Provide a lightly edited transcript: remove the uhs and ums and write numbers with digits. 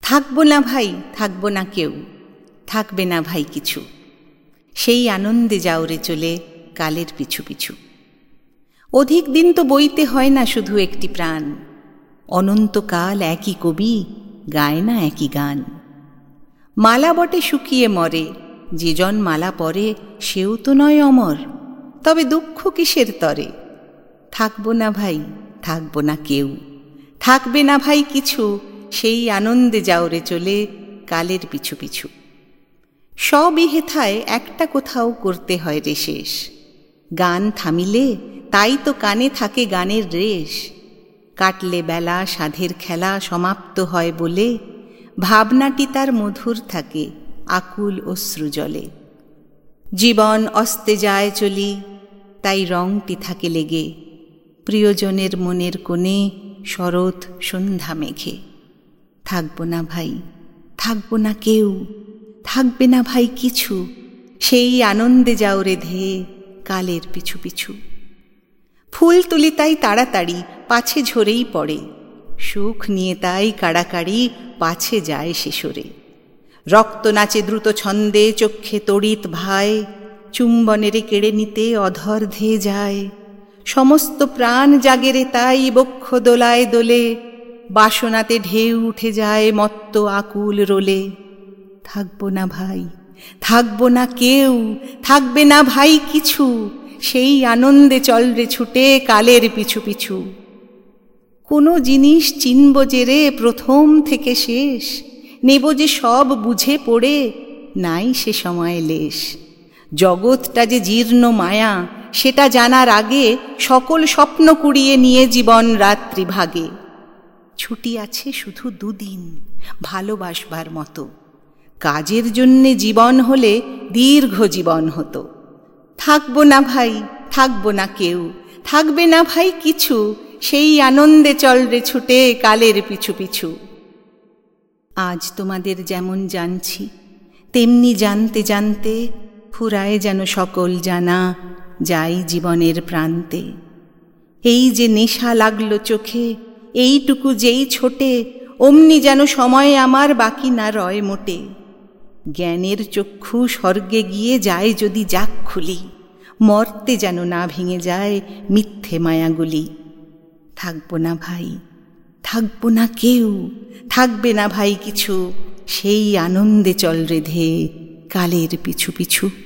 থাকবো না ভাই, থাকবো না কেউ, থাকবে না ভাই কিছু, সেই আনন্দে যাও রে চলে কালের পিছু পিছু। অধিক দিন তো বইতে হয় না শুধু একটি প্রাণ, অনন্তকাল একই কবি গায় না একই গান। মালা বটে শুকিয়ে মরে, যে জন মালা পরে সেও তো নয় অমর, তবে দুঃখ কিসের তরে। থাকবো না ভাই, থাকবো না কেউ, থাকবে না ভাই কিছু, সেই আনন্দে যাও রে চলে কালের পিছু পিছু। সবই হেথায় একটা কোথাও করতে হয় রে শেষ, গান থামিলে তাই তো কানে থাকে গানের রেশ। কাটলে বেলা সাধের খেলা সমাপ্ত হয় বলে, ভাবনাটি তার মধুর থাকে আকুল অশ্রু জলে। জীবন অস্তে যায় চলি, তাই রংটি থাকে লেগে, প্রিয়জনের মনের কোণে শরৎ সন্ধ্যা মেঘে। থাকবো না ভাই, থাকবো না কেউ, থাকবে না ভাই কিছু, সেই আনন্দে যাও রে ধেয়ে কালের পিছু পিছু। ফুল তুলি তাই তাড়াতাড়ি, পাছে ঝরেই পড়ে, সুখ নিয়ে তাই কাড়াকাড়ি, পাছে যায় শেষরে। রক্ত নাচে দ্রুত ছন্দে, চক্ষে তড়িৎ ভাই, চুম্বনেরে কেড়ে নিতে অধর ধেয়ে যায়। সমস্ত প্রাণ জাগেরে তাই বক্ষ দোলায় দোলে, বাসনাতে ঢেউ উঠে যায় মত্ত আকুল রোলে। থাকবো না ভাই, থাকবো না কেউ, থাকবে না ভাই কিছু, সেই আনন্দে চল রে ছুটে কালের পিছু পিছু। কোনো জিনিস চিনব যে রে প্রথম থেকে শেষ, নেব যে সব বুঝে পড়ে, নাই সে সময় লেশ। জগৎটা যে জীর্ণ মায়া সেটা জানার আগে, সকল স্বপ্ন কুড়িয়ে নিয়ে জীবন রাত্রি ভাগে। ছুটি আছে শুধু দুদিন ভালোবাসবার মতো, কাজের জন্যে জীবন হলে দীর্ঘ জীবন হতো। থাকবো না ভাই, থাকবো না কেউ, থাকবে না ভাই কিছু, সেই আনন্দে চল রে ছুটে কালের পিছু পিছু। আজ তোমাদের যেমন জানছি, তেমনি জানতে জানতে ফুরায় যেন সকল জানা, যাই জীবনের প্রান্তে। এই যে নেশা লাগলো চোখে, এইটুকু যেই ছোটে, অমনি যেন সময় আমার বাকি না রয় মোটে। জ্ঞানের চক্ষু স্বর্গে গিয়ে যায় যদি যাক খুলি, মর্তে যেন না ভেঙে যায় মিথ্যে মায়াগুলি। থাকবো না ভাই, থাকবো না কেউ, থাকবে না ভাই কিছু, সেই আনন্দে চল রে ধেয়ে কালের পিছু পিছু।